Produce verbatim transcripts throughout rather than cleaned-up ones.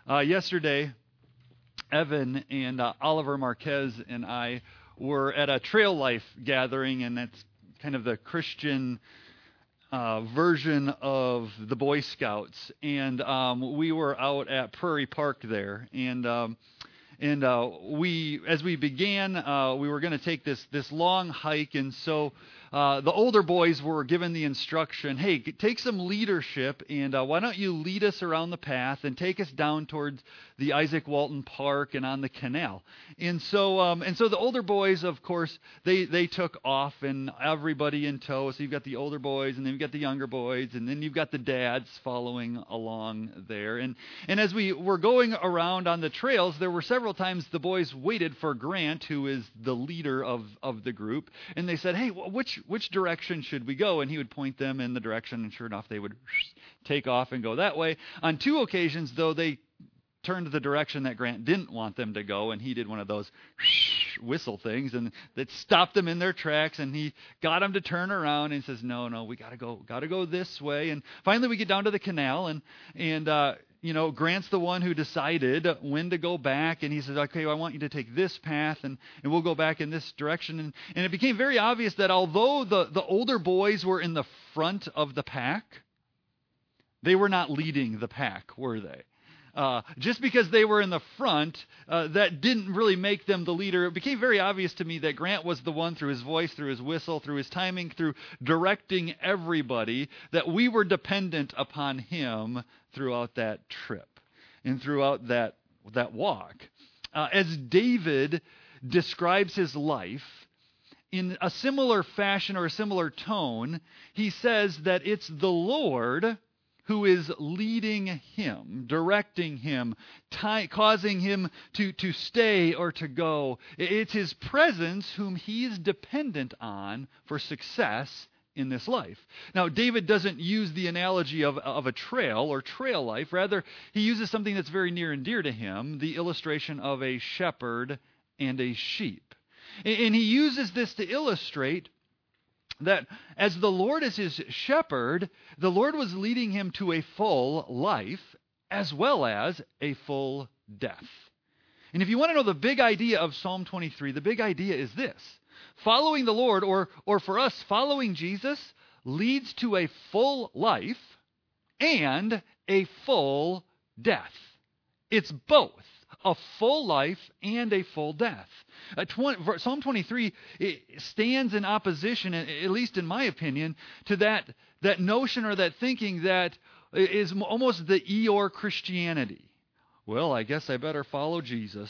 Uh, yesterday, Evan and uh, Oliver Marquez and I were at a Trail Life gathering, and that's kind of the Christian uh, version of the Boy Scouts. And um, we were out at Prairie Park there, and um, and uh, we, as we began, uh, we were going to take this this long hike, and so. Uh, the older boys were given the instruction, hey, take some leadership, and uh, why don't you lead us around the path and take us down towards the Isaac Walton Park and on the canal. And so um, and so the older boys, of course, they, they took off, and everybody in tow. So you've got the older boys, and then you've got the younger boys, and then you've got the dads following along there. And, and as we were going around on the trails, there were several times the boys waited for Grant, who is the leader of, of the group, and they said, hey, which which direction should we go? And he would point them in the direction, and sure enough, they would take off and go that way. On two occasions, though, they turned the direction that Grant didn't want them to go, and he did one of those whistle things, and that stopped them in their tracks, and he got them to turn around and says, no, no, we got to go, got to go this way. And finally, we get down to the canal, and, and, uh, you know, Grant's the one who decided when to go back, and he says, okay, well, I want you to take this path, and, and we'll go back in this direction. And, and it became very obvious that although the, the older boys were in the front of the pack, they were not leading the pack, were they? Uh, just because they were in the front, uh, that didn't really make them the leader. It became very obvious to me that Grant was the one, through his voice, through his whistle, through his timing, through directing everybody, that we were dependent upon him throughout that trip and throughout that, that walk. Uh, as David describes his life, in a similar fashion or a similar tone, he says that it's the Lord who is leading him, directing him, ty- causing him to, to stay or to go. It's his presence whom he's dependent on for success in this life. Now, David doesn't use the analogy of, of a trail or trail life. Rather, he uses something that's very near and dear to him, the illustration of a shepherd and a sheep. And he uses this to illustrate that as the Lord is his shepherd, the Lord was leading him to a full life as well as a full death. And if you want to know the big idea of Psalm twenty-three, the big idea is this. Following the Lord, or, or for us, following Jesus, leads to a full life and a full death. It's both a full life and a full death. Uh, twenty, Psalm twenty-three it stands in opposition, at least in my opinion, to that, that notion or that thinking that is almost the Eeyore Christianity. Well, I guess I better follow Jesus.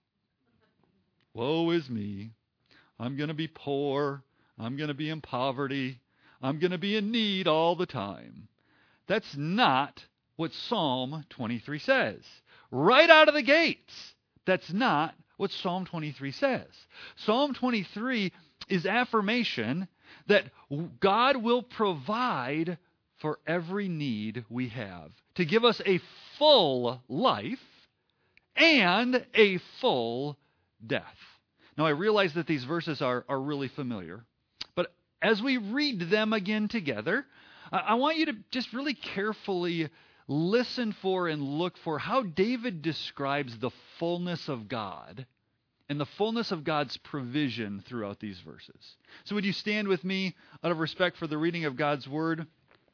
Woe is me. I'm going to be poor. I'm going to be in poverty. I'm going to be in need all the time. That's not what Psalm twenty-three says. Right out of the gates, that's not what Psalm twenty-three says. Psalm twenty-three is affirmation that God will provide for every need we have, to give us a full life and a full death. Now, I realize that these verses are, are really familiar, but as we read them again together, I, I want you to just really carefully listen for and look for how David describes the fullness of God and the fullness of God's provision throughout these verses. So would you stand with me out of respect for the reading of God's Word?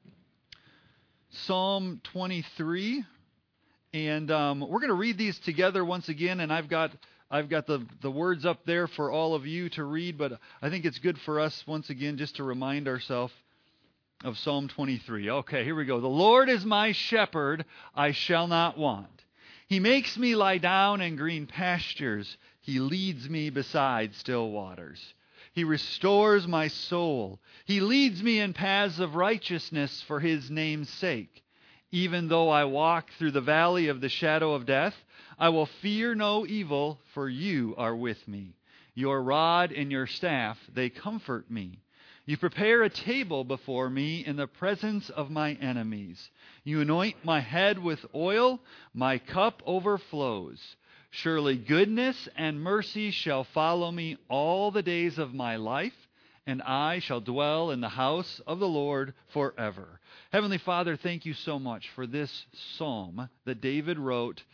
Psalm twenty-three, and um, we're going to read these together once again, and I've got I've got the, the words up there for all of you to read, but I think it's good for us once again just to remind ourselves of Psalm twenty-three. Okay, here we go. The Lord is my shepherd, I shall not want. He makes me lie down in green pastures. He leads me beside still waters. He restores my soul. He leads me in paths of righteousness for his name's sake. Even though I walk through the valley of the shadow of death, I will fear no evil, for you are with me. Your rod and your staff, they comfort me. You prepare a table before me in the presence of my enemies. You anoint my head with oil, my cup overflows. Surely goodness and mercy shall follow me all the days of my life, and I shall dwell in the house of the Lord forever. Heavenly Father, thank you so much for this psalm that David wrote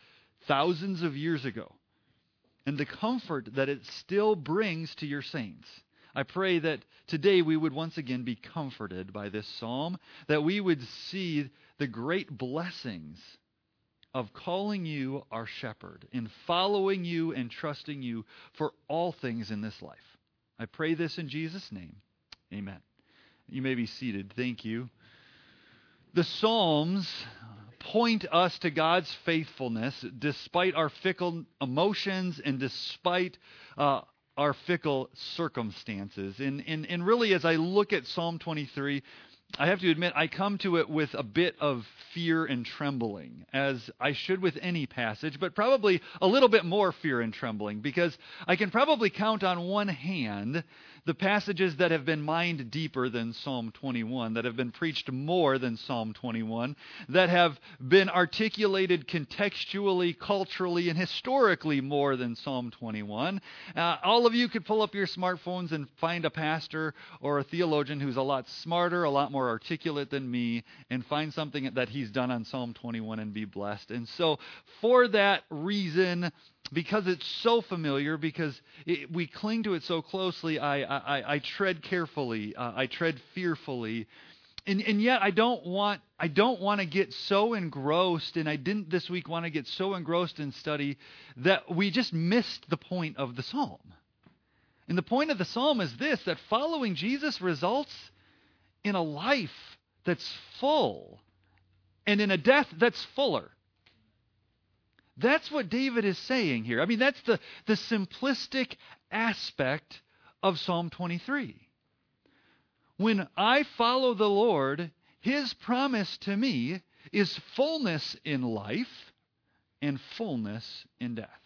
thousands of years ago, and the comfort that it still brings to your saints. I pray that today we would once again be comforted by this psalm, that we would see the great blessings of calling you our shepherd, in following you and trusting you for all things in this life. I pray this in Jesus' name. Amen. You may be seated. Thank you. The Psalms point us to God's faithfulness despite our fickle emotions and despite uh, our fickle circumstances. And, and, and really, as I look at Psalm twenty-three, I have to admit, I come to it with a bit of fear and trembling, as I should with any passage, but probably a little bit more fear and trembling, because I can probably count on one hand the passages that have been mined deeper than Psalm twenty-one, that have been preached more than Psalm twenty-one, that have been articulated contextually, culturally, and historically more than Psalm twenty-one. Uh, all of you could pull up your smartphones and find a pastor or a theologian who's a lot smarter, a lot more articulate than me, and find something that he's done on Psalm twenty-one and be blessed. And so for that reason, because it's so familiar, because it, we cling to it so closely, I I, I tread carefully, uh, I tread fearfully, and and yet I don't want I don't want to get so engrossed, and I didn't this week want to get so engrossed in study that we just missed the point of the psalm. And the point of the psalm is this: that following Jesus results in a life that's full, and in a death that's fuller. That's what David is saying here. I mean, that's the, the simplistic aspect of Psalm twenty-three. When I follow the Lord, His promise to me is fullness in life and fullness in death.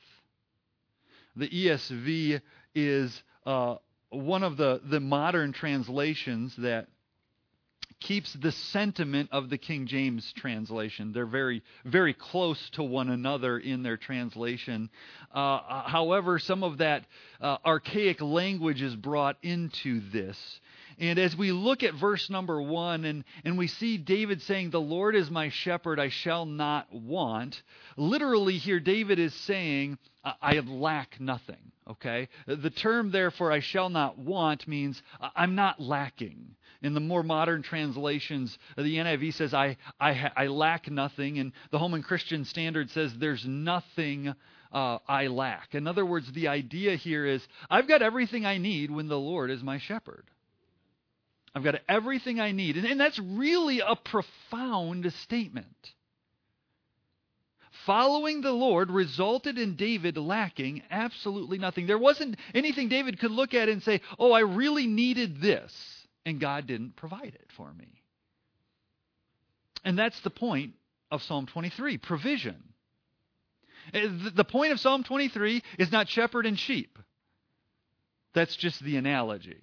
The E S V is uh, one of the, the modern translations that keeps the sentiment of the King James translation. They're very, very close to one another in their translation. Uh, however, some of that uh, archaic language is brought into this. And as we look at verse number one, and, and we see David saying, "The Lord is my shepherd, I shall not want," literally here David is saying, I lack nothing, okay? The term, therefore, "I shall not want," means I'm not lacking. In the more modern translations, the N I V says, I, I, I lack nothing, and the Holman Christian Standard says, there's nothing uh, I lack. In other words, the idea here is, I've got everything I need when the Lord is my shepherd. I've got everything I need. And, and that's really a profound statement. Following the Lord resulted in David lacking absolutely nothing. There wasn't anything David could look at and say, "Oh, I really needed this, and God didn't provide it for me." And that's the point of Psalm twenty-three, provision. The point of Psalm twenty-three is not shepherd and sheep. That's just the analogy.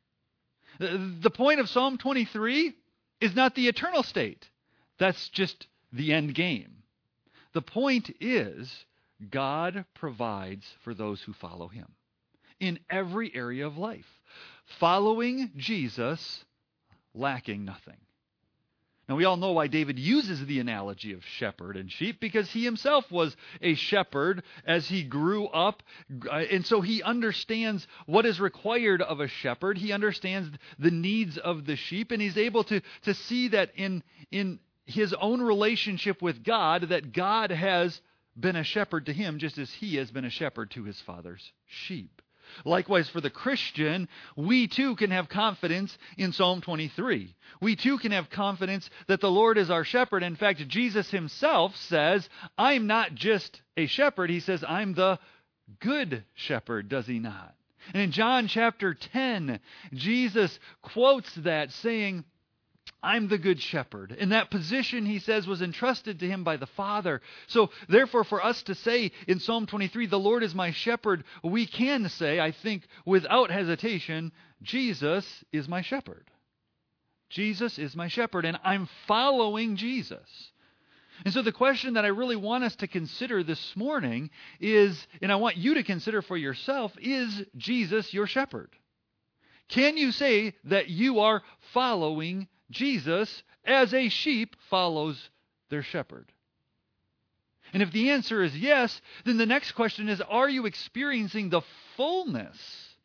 The point of Psalm twenty-three is not the eternal state. That's just the end game. The point is, God provides for those who follow Him in every area of life. Following Jesus, lacking nothing. Now, we all know why David uses the analogy of shepherd and sheep, because he himself was a shepherd as he grew up, and so he understands what is required of a shepherd. He understands the needs of the sheep, and he's able to, to see that in in his own relationship with God, that God has been a shepherd to him just as he has been a shepherd to his father's sheep. Likewise, for the Christian, we too can have confidence in Psalm twenty-three. We too can have confidence that the Lord is our shepherd. In fact, Jesus himself says, "I'm not just a shepherd." He says, "I'm the good shepherd," does he not? And in John chapter ten, Jesus quotes that, saying, "I'm the good shepherd." And that position, he says, was entrusted to him by the Father. So therefore, for us to say in Psalm twenty-three, "The Lord is my shepherd," we can say, I think, without hesitation, Jesus is my shepherd. Jesus is my shepherd, and I'm following Jesus. And so the question that I really want us to consider this morning is, and I want you to consider for yourself, is Jesus your shepherd? Can you say that you are following Jesus as a sheep follows their shepherd? And if the answer is yes, then the next question is, are you experiencing the fullness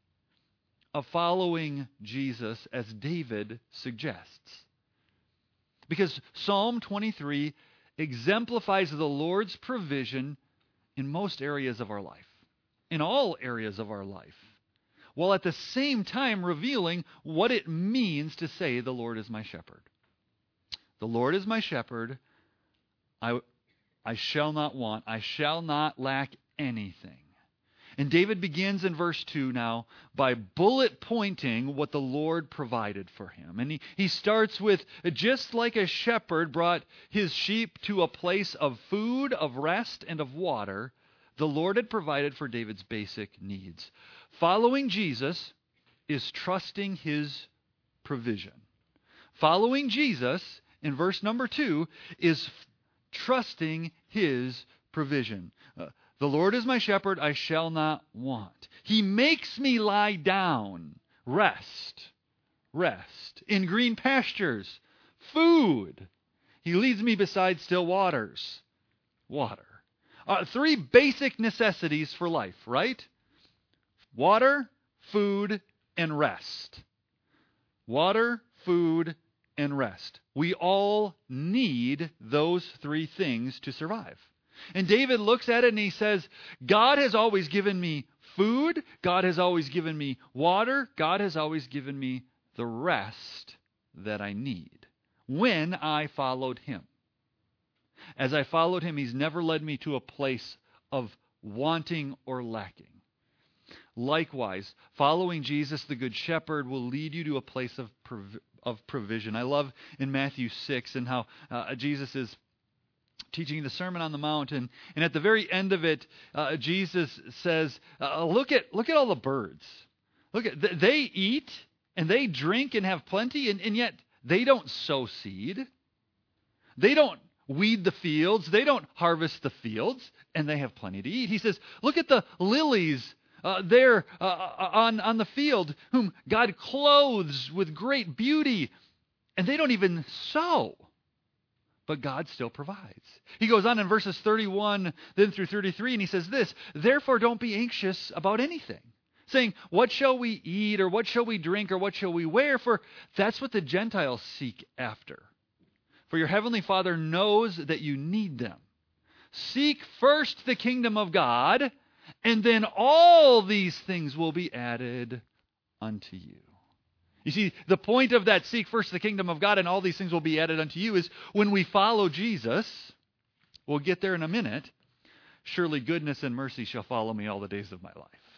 of following Jesus as David suggests? Because Psalm twenty-three exemplifies the Lord's provision in most areas of our life, in all areas of our life, while at the same time revealing what it means to say, the Lord is my shepherd. The Lord is my shepherd. I, I shall not want. I shall not lack anything. And David begins in verse two now by bullet pointing what the Lord provided for him. And he, he starts with, just like a shepherd brought his sheep to a place of food, of rest, and of water, the Lord had provided for David's basic needs. Following Jesus is trusting his provision. Following Jesus, in verse number two, is f- trusting his provision. Uh, The Lord is my shepherd, I shall not want. He makes me lie down, rest, rest, in green pastures, food. He leads me beside still waters, water. Uh, three basic necessities for life, right? Water, food, and rest. Water, food, and rest. We all need those three things to survive. And David looks at it and he says, God has always given me food. God has always given me water. God has always given me the rest that I need when I followed him. As I followed him, he's never led me to a place of wanting or lacking. Likewise, following Jesus, the Good Shepherd, will lead you to a place of prov- of provision. I love in Matthew six and how uh, Jesus is teaching the Sermon on the Mount, and, and at the very end of it, uh, Jesus says, uh, "Look at look at all the birds. Look at th- they eat and they drink and have plenty, and, and yet they don't sow seed. They don't weed the fields. They don't harvest the fields, and they have plenty to eat." He says, "Look at the lilies uh, there uh, on on the field, whom God clothes with great beauty, and they don't even sow." But God still provides. He goes on in verses thirty-one then through thirty-three, and he says this, "Therefore don't be anxious about anything, saying, what shall we eat, or what shall we drink, or what shall we wear? For that's what the Gentiles seek after. For your heavenly Father knows that you need them. Seek first the kingdom of God, and then all these things will be added unto you." You see, the point of that seek first the kingdom of God and all these things will be added unto you is when we follow Jesus, we'll get there in a minute, surely goodness and mercy shall follow me all the days of my life.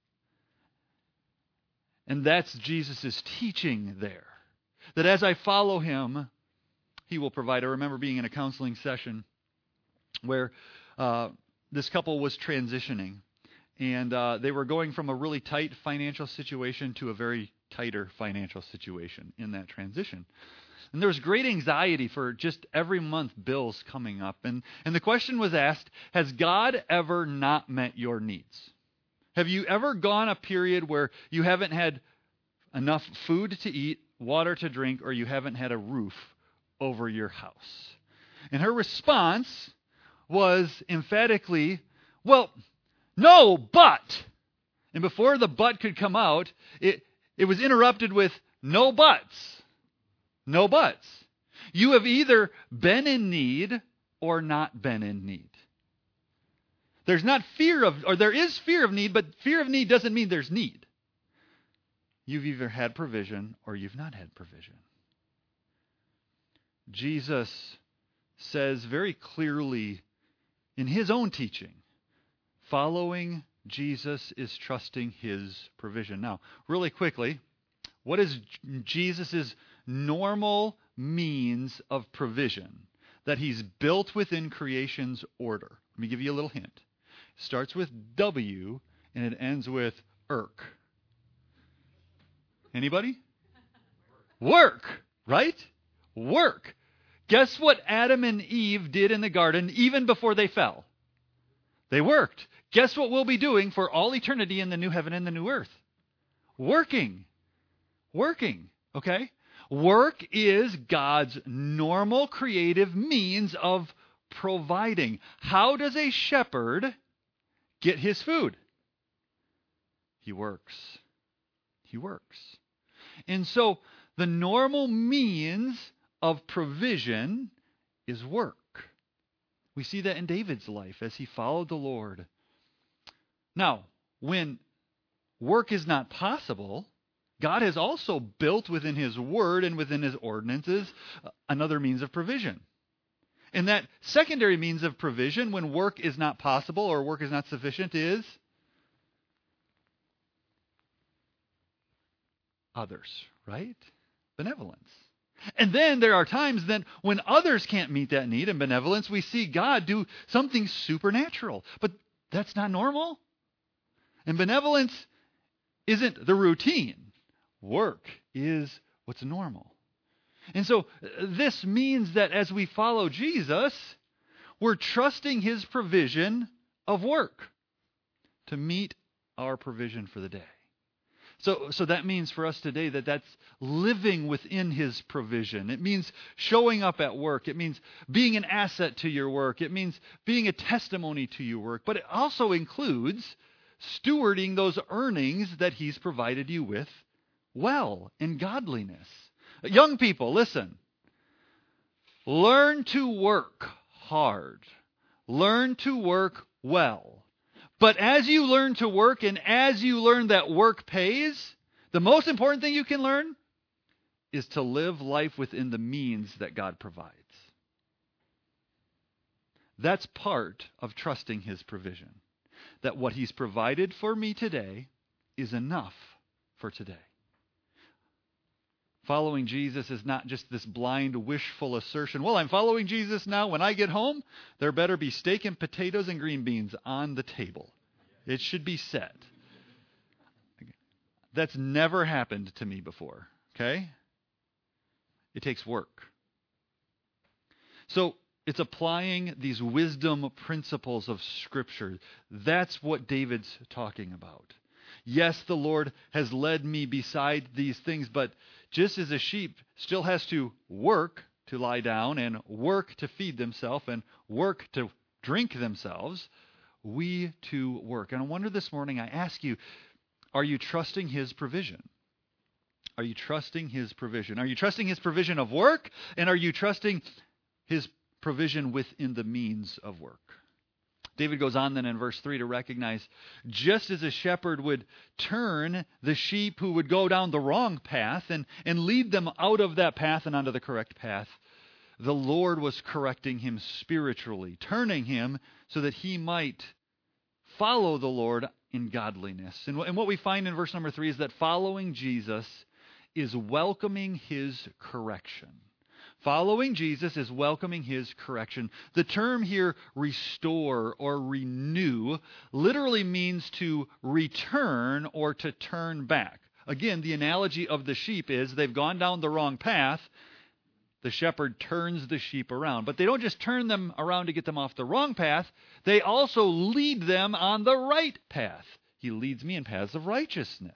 And that's Jesus' teaching there. That as I follow him, he will provide. I remember being in a counseling session where uh, this couple was transitioning. And uh, they were going from a really tight financial situation to a very tighter financial situation in that transition. And there was great anxiety for just every month bills coming up. And, and the question was asked, has God ever not met your needs? Have you ever gone a period where you haven't had enough food to eat, water to drink, or you haven't had a roof over your house? And her response was emphatically, well, no, but. And before the but could come out, it, it was interrupted with no buts. No buts. You have either been in need or not been in need. There's not fear of, or there is fear of need, but fear of need doesn't mean there's need. You've either had provision or you've not had provision. Jesus says very clearly in his own teaching, following Jesus is trusting his provision. Now, really quickly, what is Jesus' normal means of provision that he's built within creation's order? Let me give you a little hint. It starts with W and it ends with irk. Anybody? Work, right? Work. Guess what Adam and Eve did in the garden even before they fell? They worked. Guess what we'll be doing for all eternity in the new heaven and the new earth? Working. Working. Okay? Work is God's normal creative means of providing. How does a shepherd get his food? He works. He works. And so the normal means of provision is work. We see that in David's life as he followed the Lord. Now, when work is not possible, God has also built within His Word and within His ordinances another means of provision. And that secondary means of provision, when work is not possible or work is not sufficient, is others, right? Benevolence. And then there are times then when others can't meet that need in benevolence, we see God do something supernatural. But that's not normal. And benevolence isn't the routine. Work is what's normal. And so this means that as we follow Jesus, we're trusting His provision of work to meet our provision for the day. So, so that means for us today that that's living within His provision. It means showing up at work. It means being an asset to your work. It means being a testimony to your work. But it also includes stewarding those earnings that He's provided you with well in godliness. Young people, listen. Learn to work hard. Learn to work well. But as you learn to work and as you learn that work pays, the most important thing you can learn is to live life within the means that God provides. That's part of trusting His provision. That what He's provided for me today is enough for today. Following Jesus is not just this blind, wishful assertion. Well, I'm following Jesus now. When I get home, there better be steak and potatoes and green beans on the table. It should be set. That's never happened to me before, okay? It takes work. So it's applying these wisdom principles of Scripture. That's what David's talking about. Yes, the Lord has led me beside these things, but just as a sheep still has to work to lie down and work to feed themselves and work to drink themselves, we too work. And I wonder this morning, I ask you, are you trusting His provision? Are you trusting His provision? Are you trusting His provision of work? And are you trusting His provision within the means of work? David goes on then in verse three to recognize, just as a shepherd would turn the sheep who would go down the wrong path and, and lead them out of that path and onto the correct path, the Lord was correcting him spiritually, turning him so that he might follow the Lord in godliness. And, and what we find in verse number three is that following Jesus is welcoming His correction. Following Jesus is welcoming His correction. The term here, restore or renew, literally means to return or to turn back. Again, the analogy of the sheep is they've gone down the wrong path. The shepherd turns the sheep around. But they don't just turn them around to get them off the wrong path. They also lead them on the right path. He leads me in paths of righteousness.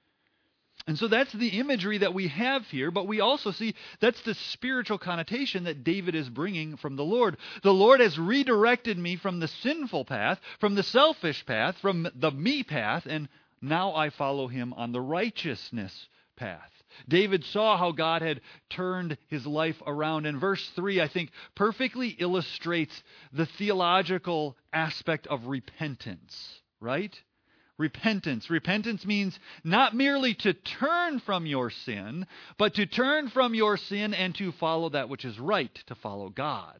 And so that's the imagery that we have here, but we also see that's the spiritual connotation that David is bringing from the Lord. The Lord has redirected me from the sinful path, from the selfish path, from the me path, and now I follow Him on the righteousness path. David saw how God had turned his life around. And verse three, I think, perfectly illustrates the theological aspect of repentance, right? Repentance. Repentance means not merely to turn from your sin, but to turn from your sin and to follow that which is right, to follow God,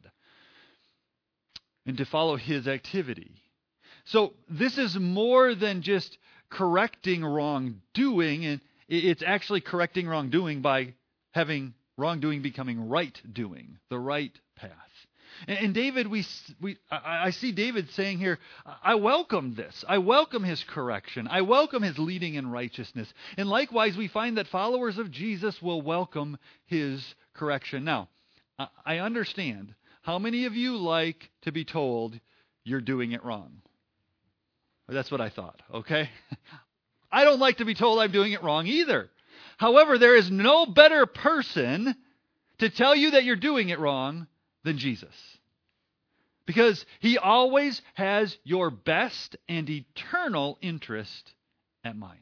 and to follow His activity. So this is more than just correcting wrongdoing, and it's actually correcting wrongdoing by having wrongdoing becoming right doing, the right path. And David, we, we, I see David saying here, I welcome this. I welcome his correction. I welcome his leading in righteousness. And likewise, we find that followers of Jesus will welcome his correction. Now, I understand. How many of you like to be told you're doing it wrong? That's what I thought, okay? I don't like to be told I'm doing it wrong either. However, there is no better person to tell you that you're doing it wrong than Jesus. Because he always has your best and eternal interest at mind.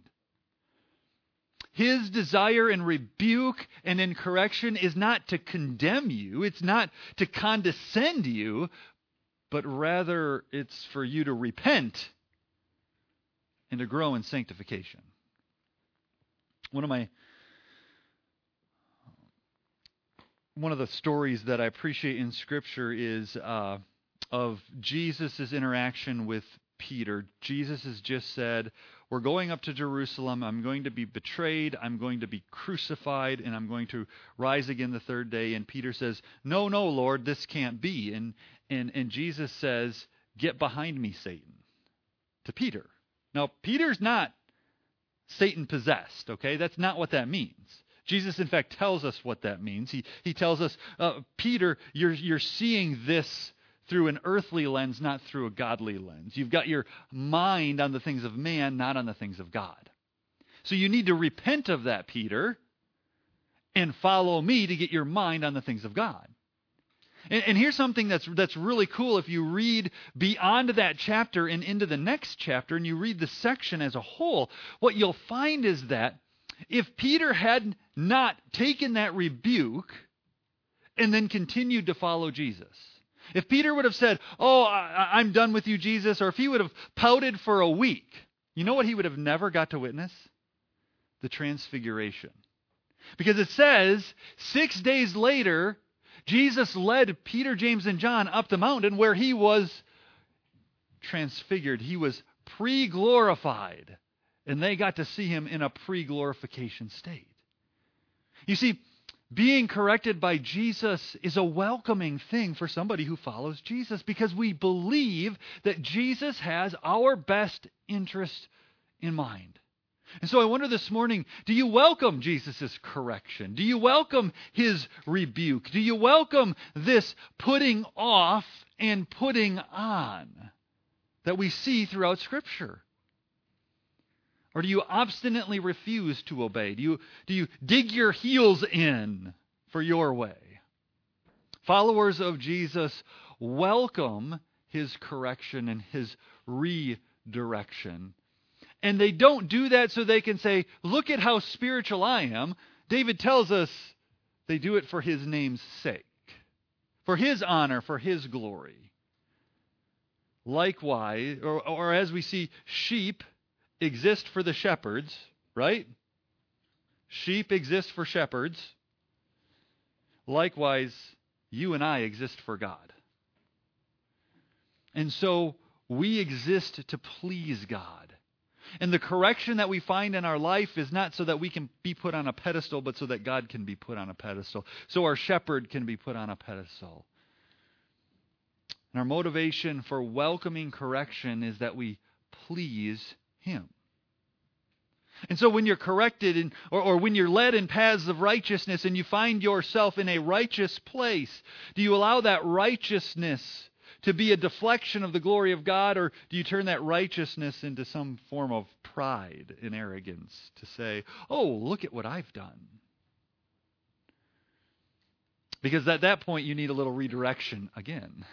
His desire in rebuke and in correction is not to condemn you. It's not to condescend you, but rather it's for you to repent and to grow in sanctification. One of my one of the stories that I appreciate in Scripture is uh, of Jesus' interaction with Peter. Jesus has just said, we're going up to Jerusalem. I'm going to be betrayed. I'm going to be crucified, and I'm going to rise again the third day. And Peter says, no, no, Lord, this can't be. And and and Jesus says, get behind me, Satan, to Peter. Now, Peter's not Satan possessed, okay? That's not what that means. Jesus, in fact, tells us what that means. He he tells us, uh, Peter, you're you're seeing this through an earthly lens, not through a godly lens. You've got your mind on the things of man, not on the things of God. So you need to repent of that, Peter, and follow me to get your mind on the things of God. And, and here's something that's that's really cool. If you read beyond that chapter and into the next chapter, and you read the section as a whole, what you'll find is that if Peter had not taken that rebuke and then continued to follow Jesus, if Peter would have said, oh, I, I'm done with you, Jesus, or if he would have pouted for a week, you know what he would have never got to witness? The transfiguration. Because it says, six days later, Jesus led Peter, James, and John up the mountain where he was transfigured. He was pre-glorified. And they got to see him in a pre-glorification state. You see, being corrected by Jesus is a welcoming thing for somebody who follows Jesus, because we believe that Jesus has our best interest in mind. And so I wonder this morning, do you welcome Jesus' correction? Do you welcome his rebuke? Do you welcome this putting off and putting on that we see throughout Scripture? Or do you obstinately refuse to obey? Do you, do you dig your heels in for your way? Followers of Jesus welcome his correction and his redirection. And they don't do that so they can say, look at how spiritual I am. David tells us they do it for his name's sake, for his honor, for his glory. Likewise, or, or as we see, sheep exist for the shepherds, right? Sheep exist for shepherds. Likewise, you and I exist for God. And so we exist to please God. And the correction that we find in our life is not so that we can be put on a pedestal, but so that God can be put on a pedestal. So our shepherd can be put on a pedestal. And our motivation for welcoming correction is that we please him. And so when you're corrected in, or, or when you're led in paths of righteousness and you find yourself in a righteous place, do you allow that righteousness to be a deflection of the glory of God, or do you turn that righteousness into some form of pride and arrogance to say, oh, look at what I've done? Because at that point you need a little redirection again.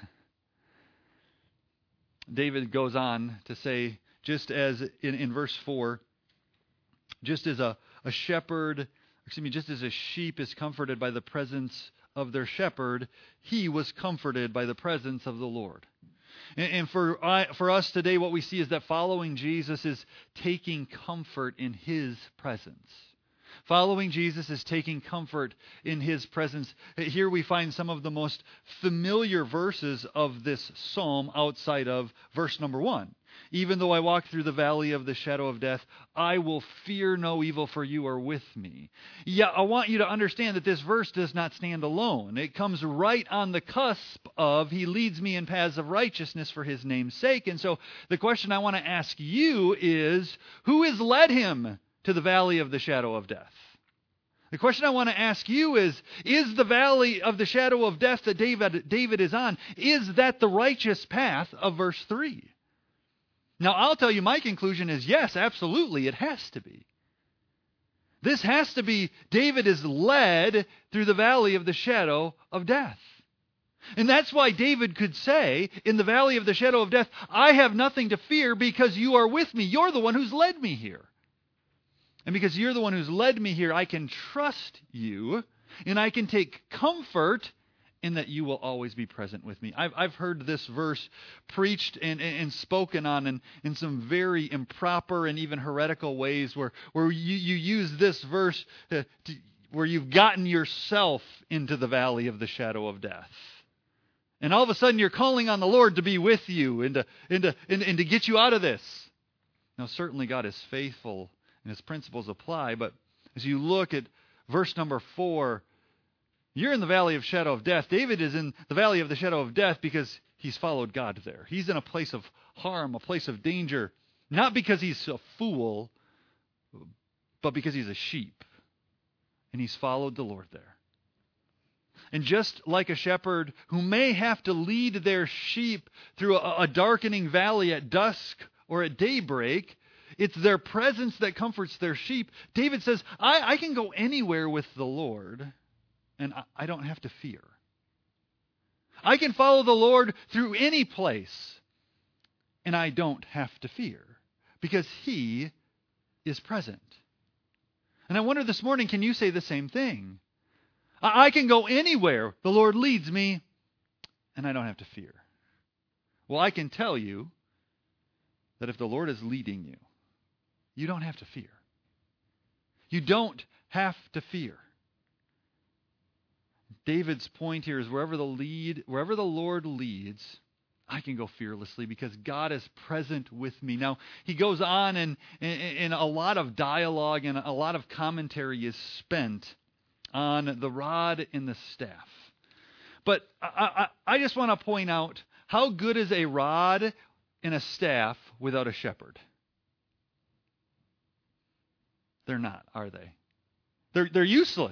David goes on to say, just as in, in verse four, just as a, a shepherd, excuse me, just as a sheep is comforted by the presence of their shepherd, he was comforted by the presence of the Lord. And, and for, I, for us today, what we see is that following Jesus is taking comfort in his presence. Following Jesus is taking comfort in his presence. Here we find some of the most familiar verses of this psalm outside of verse number one. Even though I walk through the valley of the shadow of death, I will fear no evil, for you are with me. Yeah, I want you to understand that this verse does not stand alone. It comes right on the cusp of, he leads me in paths of righteousness for his name's sake. And so the question I want to ask you is, who has led him to the valley of the shadow of death? The question I want to ask you is, is the valley of the shadow of death that David, David is on, is that the righteous path of verse three? Now, I'll tell you, my conclusion is yes, absolutely, it has to be. This has to be, David is led through the valley of the shadow of death. And that's why David could say, in the valley of the shadow of death, I have nothing to fear because you are with me. You're the one who's led me here. And because you're the one who's led me here, I can trust you, and I can take comfort in that you will always be present with me. I've, I've heard this verse preached and, and, and spoken on in, in some very improper and even heretical ways where, where you, you use this verse to, to, where you've gotten yourself into the valley of the shadow of death. And all of a sudden you're calling on the Lord to be with you and to, and to, and, and to get you out of this. Now certainly God is faithful and His principles apply, but as you look at verse number four, you're in the valley of shadow of death. David is in the valley of the shadow of death because he's followed God there. He's in a place of harm, a place of danger, not because he's a fool, but because he's a sheep. And he's followed the Lord there. And just like a shepherd who may have to lead their sheep through a, a darkening valley at dusk or at daybreak, it's their presence that comforts their sheep. David says, I, I can go anywhere with the Lord, and I, I don't have to fear. I can follow the Lord through any place, and I don't have to fear, because He is present. And I wonder this morning, can you say the same thing? I can go anywhere the Lord leads me, and I don't have to fear. Well, I can tell you that if the Lord is leading you, you don't have to fear. You don't have to fear. David's point here is wherever the lead, wherever the Lord leads, I can go fearlessly because God is present with me. Now, he goes on and, and, and a lot of dialogue and a lot of commentary is spent on the rod and the staff. But I, I, I just want to point out, how good is a rod and a staff without a shepherd? They're not, are they? They're, they're useless.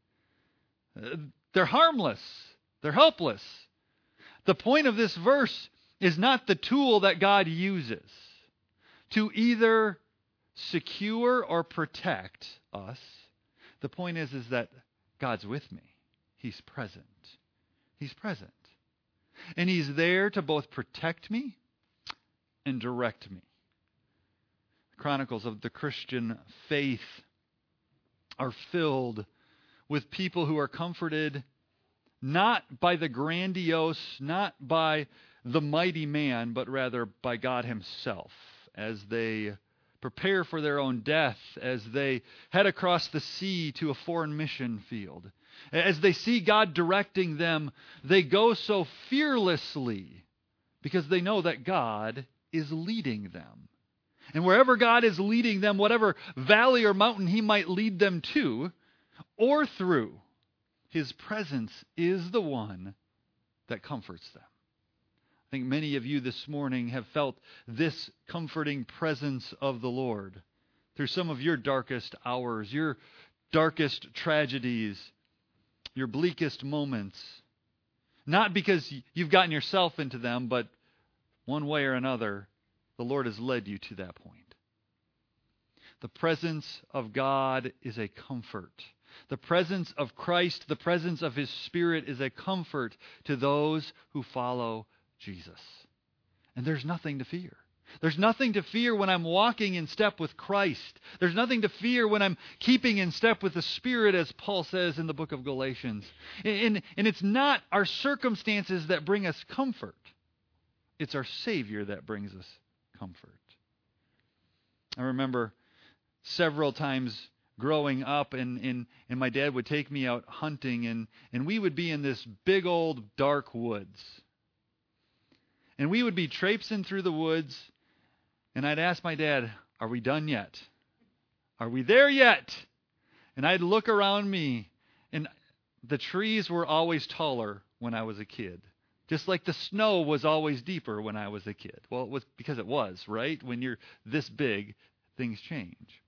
They're harmless. They're helpless. The point of this verse is not the tool that God uses to either secure or protect us. The point is, is that God's with me. He's present. He's present. And He's there to both protect me and direct me. The chronicles of the Christian faith are filled with people who are comforted not by the grandiose, not by the mighty man, but rather by God Himself as they prepare for their own death, as they head across the sea to a foreign mission field. As they see God directing them, they go so fearlessly because they know that God is leading them. And wherever God is leading them, whatever valley or mountain He might lead them to or through, His presence is the one that comforts them. I think many of you this morning have felt this comforting presence of the Lord through some of your darkest hours, your darkest tragedies, your bleakest moments. Not because you've gotten yourself into them, but one way or another, the Lord has led you to that point. The presence of God is a comfort. The presence of Christ, the presence of His Spirit is a comfort to those who follow Jesus. And there's nothing to fear. There's nothing to fear when I'm walking in step with Christ. There's nothing to fear when I'm keeping in step with the Spirit, as Paul says in the book of Galatians. And, and it's not our circumstances that bring us comfort. It's our Savior that brings us comfort. I remember several times growing up, and, and, and my dad would take me out hunting, and, and we would be in this big old dark woods. And we would be traipsing through the woods, and I'd ask my dad, are we done yet? Are we there yet? And I'd look around me, and the trees were always taller when I was a kid. Just like the snow was always deeper when I was a kid. Well, it was because it was, right? When you're this big, things change.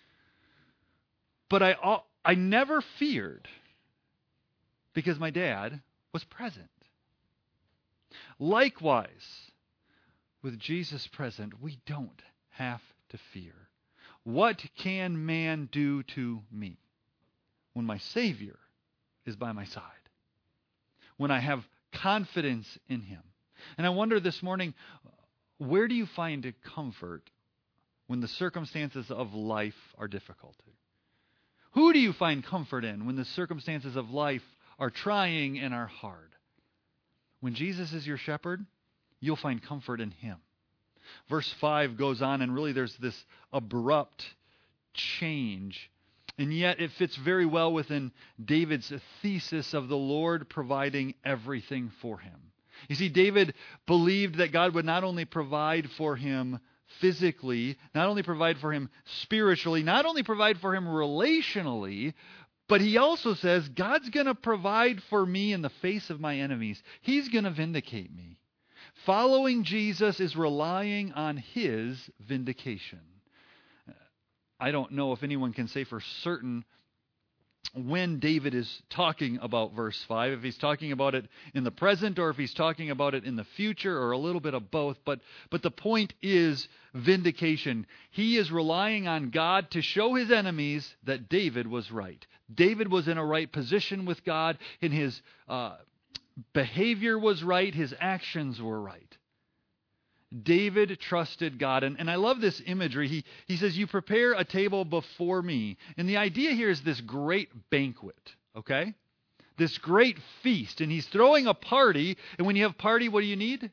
But I, I never feared because my dad was present. Likewise, with Jesus present, we don't have to fear. What can man do to me when my Savior is by my side? When I have confidence in him. And I wonder this morning, where do you find comfort when the circumstances of life are difficult? Who do you find comfort in when the circumstances of life are trying and are hard? When Jesus is your shepherd, you'll find comfort in him. Verse five goes on, and really there's this abrupt change. And yet it fits very well within David's thesis of the Lord providing everything for him. You see, David believed that God would not only provide for him physically, not only provide for him spiritually, not only provide for him relationally, but he also says, God's going to provide for me in the face of my enemies. He's going to vindicate me. Following Jesus is relying on his vindication. I don't know if anyone can say for certain when David is talking about verse five, if he's talking about it in the present or if he's talking about it in the future or a little bit of both. But, but the point is vindication. He is relying on God to show his enemies that David was right. David was in a right position with God, and his uh, behavior was right, his actions were right. David trusted God. And, and I love this imagery. He, he says, you prepare a table before me. And the idea here is this great banquet, okay? This great feast. And he's throwing a party. And when you have a party, what do you need?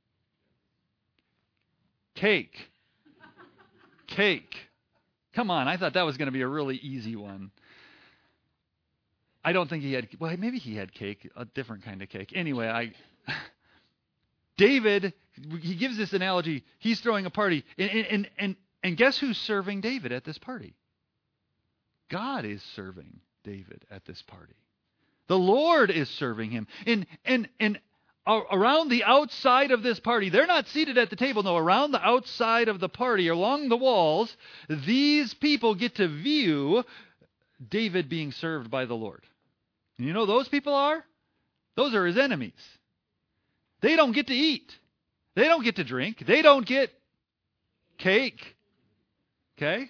Cake. Cake. Come on, I thought that was going to be a really easy one. I don't think he had, well, maybe he had cake, a different kind of cake. Anyway, I... David, he gives this analogy, he's throwing a party, and, and, and, and guess who's serving David at this party? God is serving David at this party. The Lord is serving him. And, and, and around the outside of this party, they're not seated at the table, no, around the outside of the party, along the walls, these people get to view David being served by the Lord. And you know those people are? Those are his enemies. They don't get to eat. They don't get to drink. They don't get cake. Okay?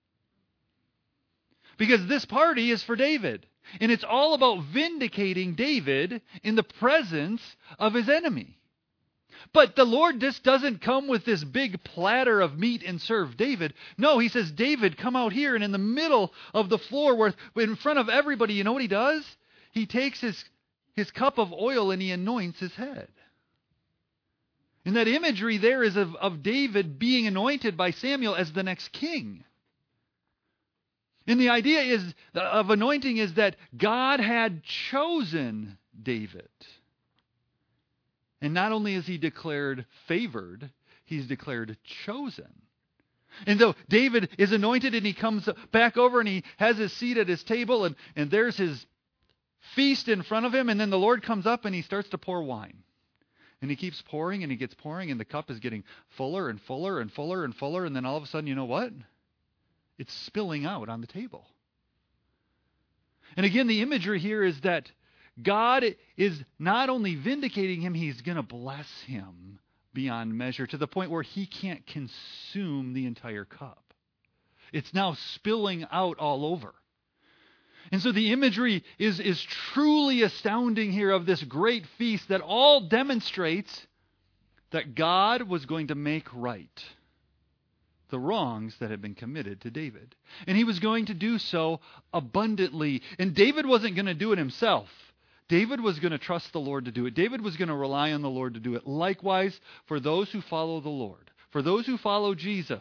Because this party is for David. And it's all about vindicating David in the presence of his enemy. But the Lord just doesn't come with this big platter of meat and serve David. No, he says, David, come out here. And in the middle of the floor, where in front of everybody, you know what he does? He takes his, his cup of oil and he anoints his head. And that imagery there is of, of David being anointed by Samuel as the next king. And the idea is of anointing is that God had chosen David. And not only is he declared favored, he's declared chosen. And so David is anointed and he comes back over and he has his seat at his table and, and there's his feast in front of him. And then the Lord comes up and he starts to pour wine. And he keeps pouring and he gets pouring and the cup is getting fuller and fuller and fuller and fuller. And then all of a sudden, you know what? It's spilling out on the table. And again, the imagery here is that God is not only vindicating him, he's going to bless him beyond measure to the point where he can't consume the entire cup. It's now spilling out all over. And so the imagery is, is truly astounding here of this great feast that all demonstrates that God was going to make right the wrongs that had been committed to David. And he was going to do so abundantly. And David wasn't going to do it himself. David was going to trust the Lord to do it. David was going to rely on the Lord to do it. Likewise, for those who follow the Lord, for those who follow Jesus,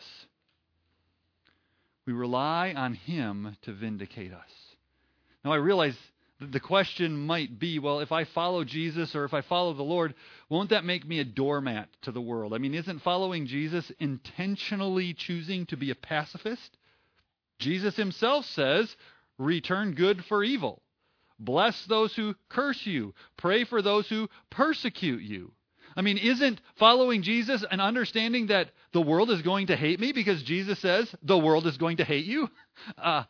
we rely on him to vindicate us. Now, I realize that the question might be, well, if I follow Jesus or if I follow the Lord, won't that make me a doormat to the world? I mean, isn't following Jesus intentionally choosing to be a pacifist? Jesus himself says, return good for evil. Bless those who curse you. Pray for those who persecute you. I mean, isn't following Jesus an understanding that the world is going to hate me because Jesus says the world is going to hate you? Uh,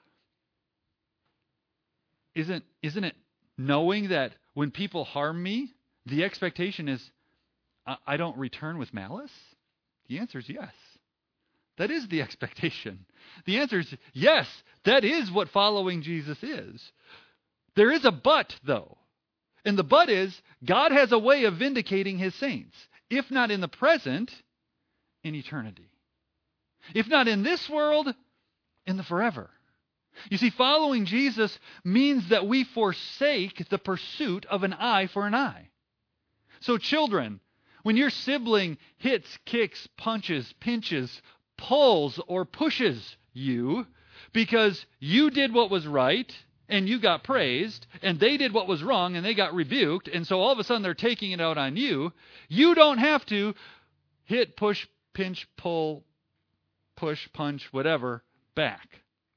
Isn't, isn't it knowing that when people harm me, the expectation is I, I don't return with malice? The answer is yes. That is the expectation. The answer is yes, that is what following Jesus is. There is a but, though. And the but is, God has a way of vindicating his saints. If not in the present, in eternity. If not in this world, in the forever. You see, following Jesus means that we forsake the pursuit of an eye for an eye. So children, when your sibling hits, kicks, punches, pinches, pulls, or pushes you because you did what was right and you got praised, and they did what was wrong and they got rebuked, and so all of a sudden they're taking it out on you, you don't have to hit, push, pinch, pull, push, punch, whatever, back.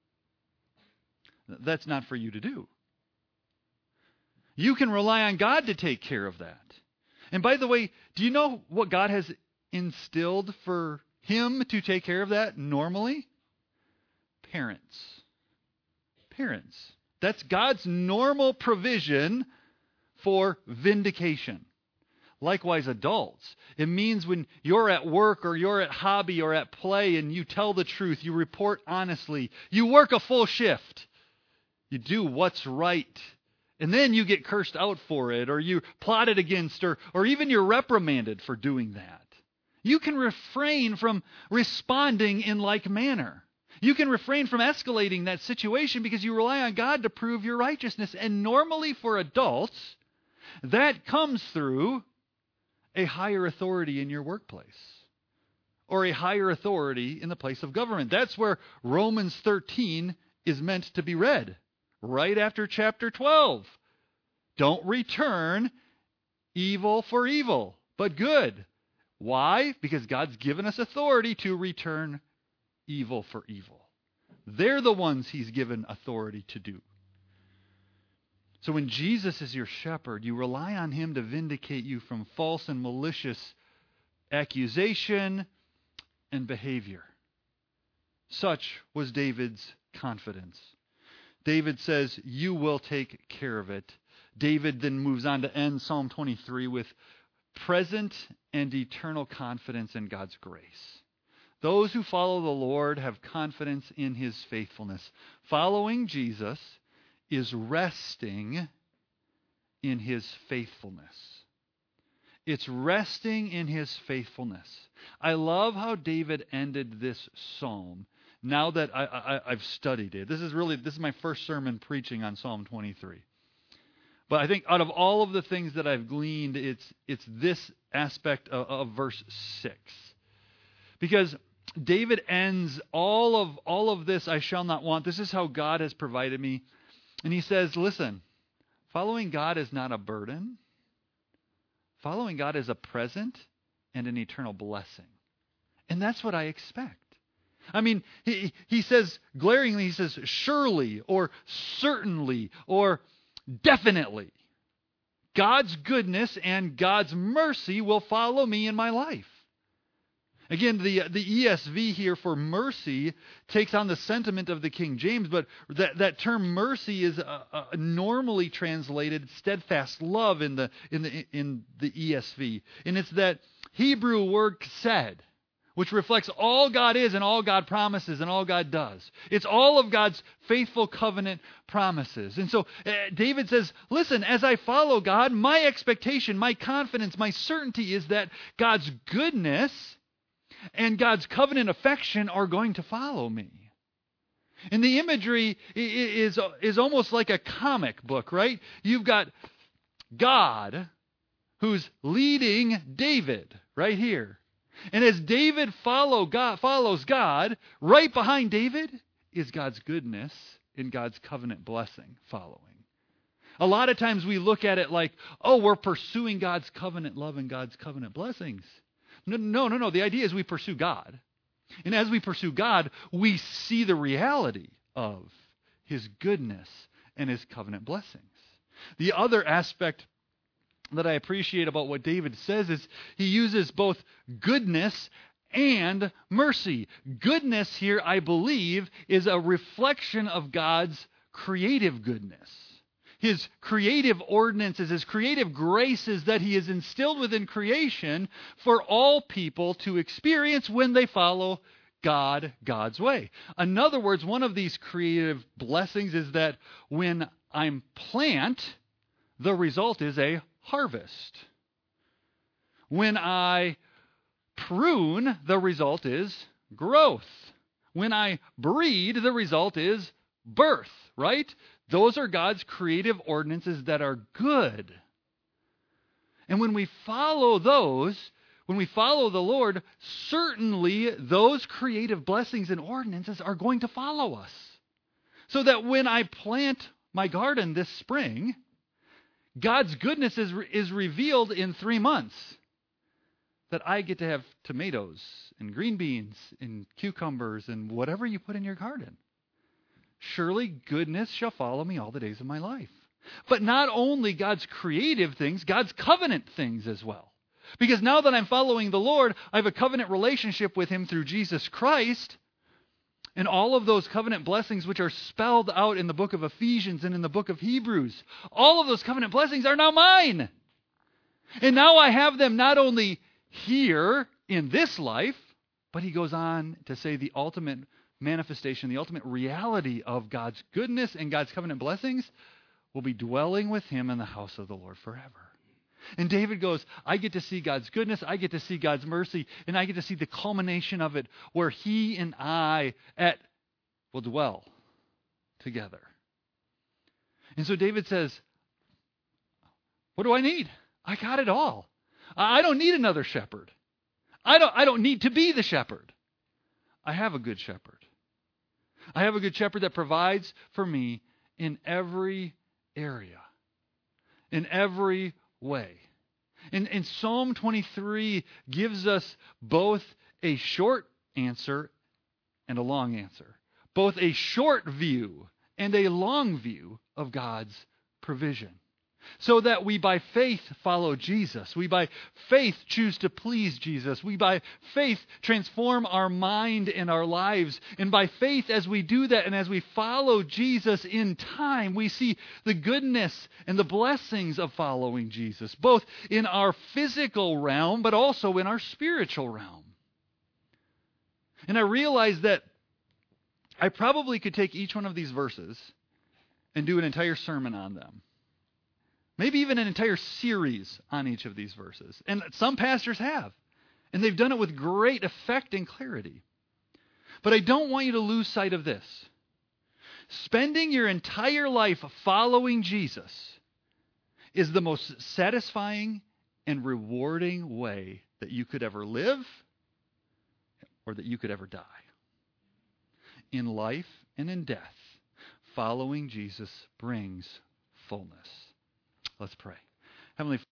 That's not for you to do. You can rely on God to take care of that. And by the way, do you know what God has instilled for him to take care of that normally? Parents. Parents. That's God's normal provision for vindication. Likewise, adults. It means when you're at work or you're at hobby or at play and you tell the truth, you report honestly, you work a full shift. You do what's right. And then you get cursed out for it, or you plotted against, or, or even you're reprimanded for doing that. You can refrain from responding in like manner. You can refrain from escalating that situation because you rely on God to prove your righteousness. And normally for adults, that comes through a higher authority in your workplace or a higher authority in the place of government. That's where Romans thirteen is meant to be read. Right after chapter twelve. Don't return evil for evil, but good. Why? Because God's given us authority to return evil for evil. They're the ones he's given authority to do. So when Jesus is your shepherd, you rely on him to vindicate you from false and malicious accusation and behavior. Such was David's confidence. David says, you will take care of it. David then moves on to end Psalm twenty-three with present and eternal confidence in God's grace. Those who follow the Lord have confidence in his faithfulness. Following Jesus is resting in his faithfulness. It's resting in his faithfulness. I love how David ended this psalm. Now that I, I, I've studied it, this is really, this is my first sermon preaching on Psalm twenty-three. But I think out of all of the things that I've gleaned, it's it's this aspect of, of verse six. Because David ends all of all of this, I shall not want. This is how God has provided me. And he says, listen, following God is not a burden. Following God is a present and an eternal blessing. And that's what I expect. I mean, he, he says, glaringly, he says, surely, or certainly, or definitely. God's goodness and God's mercy will follow me in my life. Again, the, the E S V here for mercy takes on the sentiment of the King James, but that, that term mercy is uh, uh, normally translated steadfast love in the, in the, in the E S V. And it's that Hebrew word chesed, which reflects all God is and all God promises and all God does. It's all of God's faithful covenant promises. And so uh, David says, listen, as I follow God, my expectation, my confidence, my certainty is that God's goodness and God's covenant affection are going to follow me. And the imagery is, is almost like a comic book, right? You've got God who's leading David right here. And as David follow God, follows God, right behind David is God's goodness and God's covenant blessing following. A lot of times we look at it like, oh, we're pursuing God's covenant love and God's covenant blessings. No, no, no, no. The idea is we pursue God. And as we pursue God, we see the reality of his goodness and his covenant blessings. The other aspect that I appreciate about what David says is he uses both goodness and mercy. Goodness here, I believe, is a reflection of God's creative goodness. His creative ordinances, his creative graces that he has instilled within creation for all people to experience when they follow God, God's way. In other words, one of these creative blessings is that when I'm plant, the result is a harvest. When I prune, the result is growth. When I breed, the result is birth, right? Those are God's creative ordinances that are good. And when we follow those, when we follow the Lord, certainly those creative blessings and ordinances are going to follow us. So that when I plant my garden this spring, God's goodness is, is revealed in three months. That I get to have tomatoes and green beans and cucumbers and whatever you put in your garden. Surely goodness shall follow me all the days of my life. But not only God's creative things, God's covenant things as well. Because now that I'm following the Lord, I have a covenant relationship with Him through Jesus Christ. And all of those covenant blessings which are spelled out in the book of Ephesians and in the book of Hebrews, all of those covenant blessings are now mine. And now I have them not only here in this life, but he goes on to say the ultimate manifestation, the ultimate reality of God's goodness and God's covenant blessings will be dwelling with him in the house of the Lord forever. And David goes, I get to see God's goodness, I get to see God's mercy, and I get to see the culmination of it where he and I at will dwell together. And so David says, what do I need? I got it all. I don't need another shepherd. I don't, I don't need to be the shepherd. I have a good shepherd. I have a good shepherd that provides for me in every area, in every way. And, and Psalm twenty-three gives us both a short answer and a long answer, both a short view and a long view of God's provision. So that we by faith follow Jesus. We by faith choose to please Jesus. We by faith transform our mind and our lives. And by faith, as we do that and as we follow Jesus in time, we see the goodness and the blessings of following Jesus, both in our physical realm, but also in our spiritual realm. And I realize that I probably could take each one of these verses and do an entire sermon on them. Maybe even an entire series on each of these verses. And some pastors have. And they've done it with great effect and clarity. But I don't want you to lose sight of this. Spending your entire life following Jesus is the most satisfying and rewarding way that you could ever live or that you could ever die. In life and in death, following Jesus brings fullness. Let's pray. Heavenly